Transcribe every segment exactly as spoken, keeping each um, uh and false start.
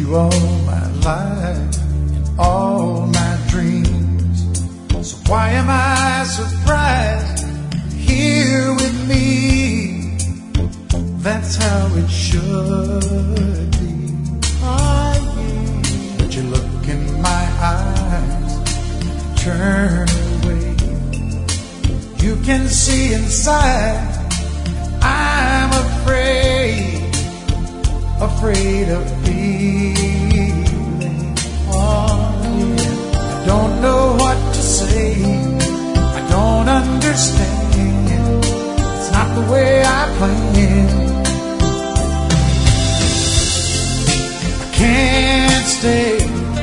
you all my life and all my dreams. So why am I surprised here with me? That's how it should be. But you look in my eyes, turn away. You can see inside. I'm afraid, afraid of feeling. Oh, yeah. I don't know what to say. I don't understand. It's not the way I planned. I can't stay.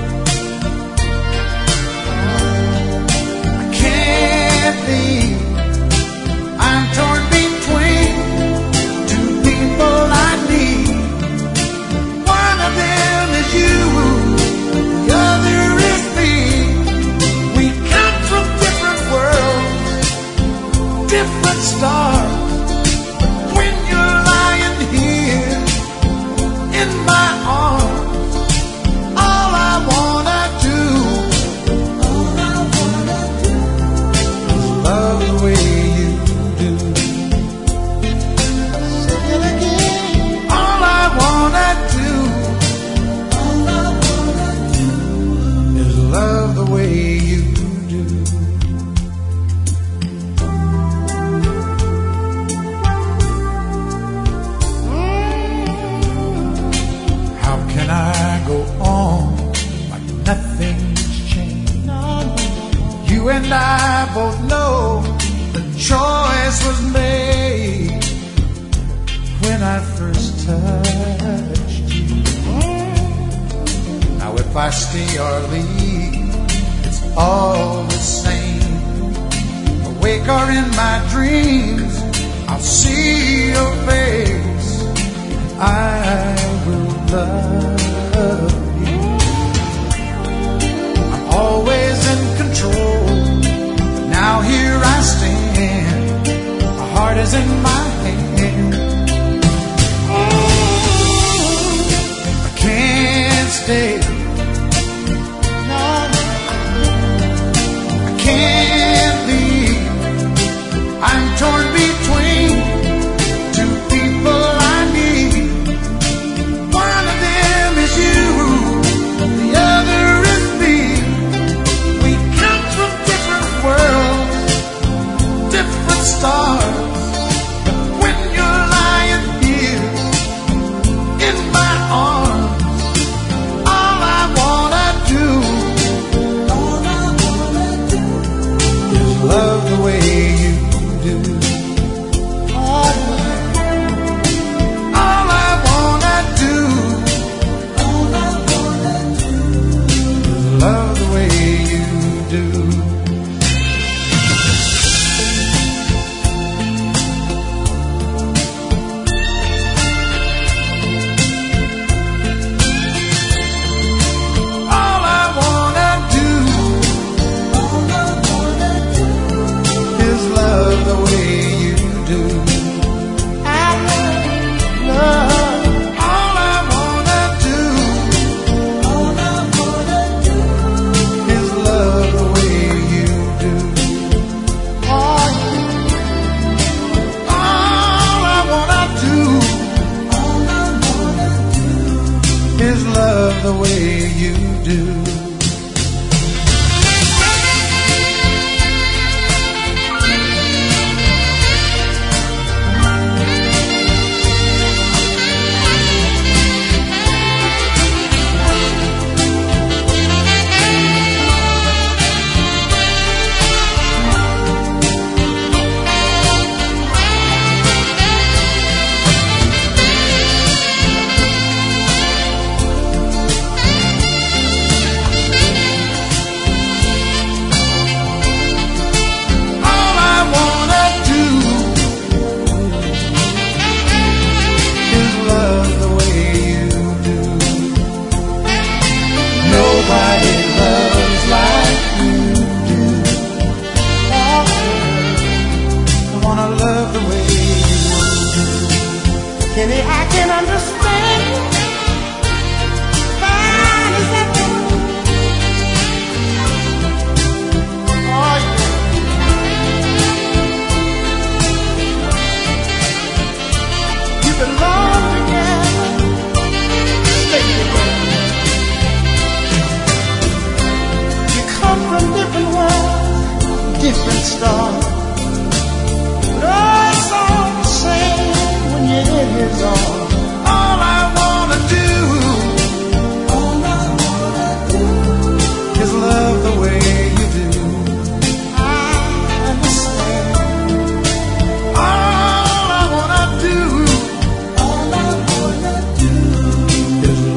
I can't leave. I'm torn between two people I need. One of them is you, the other is me. We come from different worlds, different stars. When you're lying here in my arms, all I wanna do, all I wanna do is love the way you do. Say it again. All I wanna do, all I wanna do is love the way you do. How can I go on like nothing's changed? You and I both know the choice was made when I first touched you. Now if I stay or leave, it's all the same. Awake or in my dreams, I'll see your face. I will love you. I'm always in control. Now here I stand. My heart is in my hand. I can't stay. No, I can't leave. I'm torn between two people I need. One of them is you, the other is me. We come from different worlds, different stars. But when you're lying here in my arms, all I wanna do, all I wanna do is love the way you do. All I wanna do, all I wanna do is love the way you do. All I wanna do, all I wanna do is love the way you do. I love, all I wanna do, all I wanna do is love the way you do. All, all I wanna do, all I wanna do is love the way you do.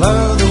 love the